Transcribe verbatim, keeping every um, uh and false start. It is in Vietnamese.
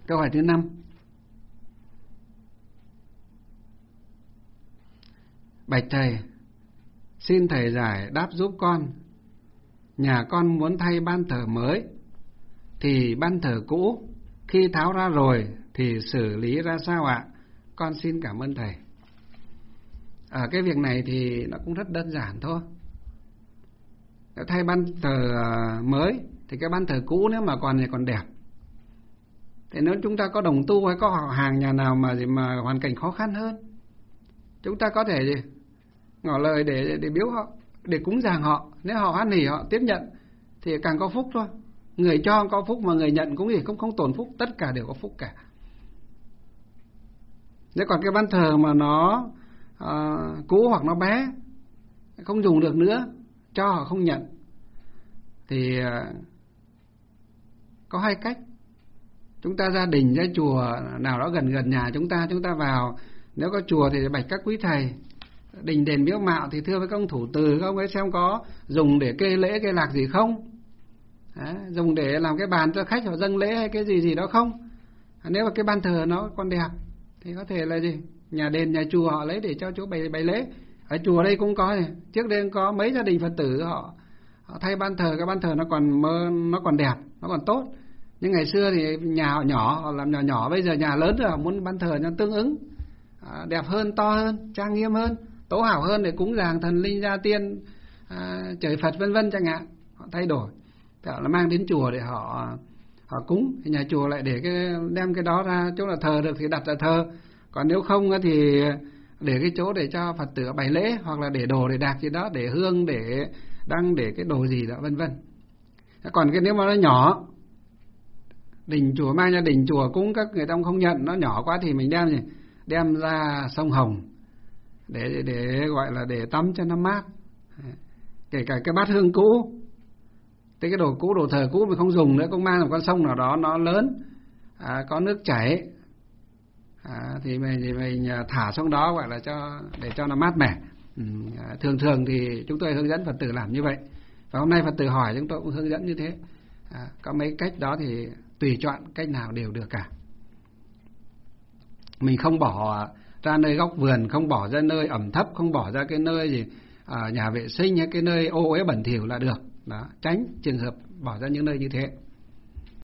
Câu hỏi thứ năm. Bạch thầy, xin thầy giải đáp giúp con. Nhà con muốn thay ban thờ mới, thì ban thờ cũ khi tháo ra rồi thì xử lý ra sao ạ? Con xin cảm ơn thầy. Ở cái việc này thì nó cũng rất đơn giản thôi. Thay ban thờ mới thì cái ban thờ cũ nếu mà còn thì còn đẹp. Thì nếu chúng ta có đồng tu hay có họ hàng nhà nào mà gì mà hoàn cảnh khó khăn hơn, chúng ta có thể gì ngỏ lời để để biếu họ, để cúng dường họ. Nếu họ hoan hỉ họ tiếp nhận thì càng có phúc thôi. Người cho có phúc mà người nhận cũng gì không không tổn phúc, tất cả đều có phúc cả. Nếu còn cái ban thờ mà nó à, cũ hoặc nó bé, không dùng được nữa, cho họ không nhận, thì à, có hai cách. Chúng ta ra đình ra chùa nào đó gần gần nhà chúng ta, chúng ta vào. Nếu có chùa thì bạch các quý thầy, đình đền miếu mạo thì thưa với các ông thủ từ, các ông ấy xem có dùng để kê lễ kê lạc gì không. Đấy, dùng để làm cái bàn cho khách họ dâng lễ hay cái gì gì đó không. Nếu mà cái ban thờ nó còn đẹp thì có thể là gì nhà đền nhà chùa họ lấy để cho chỗ bày bày lễ. Ở chùa đây cũng có này, trước đây cũng có mấy gia đình Phật tử họ, họ thay ban thờ, cái ban thờ nó còn mơ, nó còn đẹp, nó còn tốt. Nhưng ngày xưa thì nhà họ nhỏ, họ làm nhỏ nhỏ, bây giờ nhà lớn rồi họ muốn ban thờ nó tương ứng, à, đẹp hơn, to hơn, trang nghiêm hơn, tố hảo hơn để cúng dường thần linh gia tiên, à, trời Phật vân vân chẳng hạn. Họ thay đổi, họ là mang đến chùa để họ họ cúng, thì nhà chùa lại để cái đem cái đó ra chỗ là thờ được thì đặt ra thờ. Còn nếu không thì để cái chỗ để cho Phật tử bày lễ, hoặc là để đồ để đạc gì đó, để hương, để đăng, để cái đồ gì đó vân vân. Còn cái nếu mà nó nhỏ, đình chùa mang ra đình chùa cúng các người ta không nhận, nó nhỏ quá thì mình đem gì đem ra sông Hồng để để gọi là để tắm cho nó mát. Kể cả cái bát hương cũ, cái cái đồ cũ, đồ thờ cũ mình không dùng nữa, cũng mang một con sông nào đó nó lớn, à, có nước chảy, à, thì mình thì mình thả xuống đó, gọi là cho để cho nó mát mẻ. Ừ, à, thường thường thì chúng tôi hướng dẫn Phật tử làm như vậy, và hôm nay Phật tử hỏi chúng tôi cũng hướng dẫn như thế. À, có mấy cách đó thì tùy chọn cách nào đều được cả. Mình không bỏ ra nơi góc vườn, không bỏ ra nơi ẩm thấp, không bỏ ra cái nơi gì à, nhà vệ sinh hay cái nơi ô uế bẩn thỉu là được. Đó, tránh trường hợp bỏ ra những nơi như thế.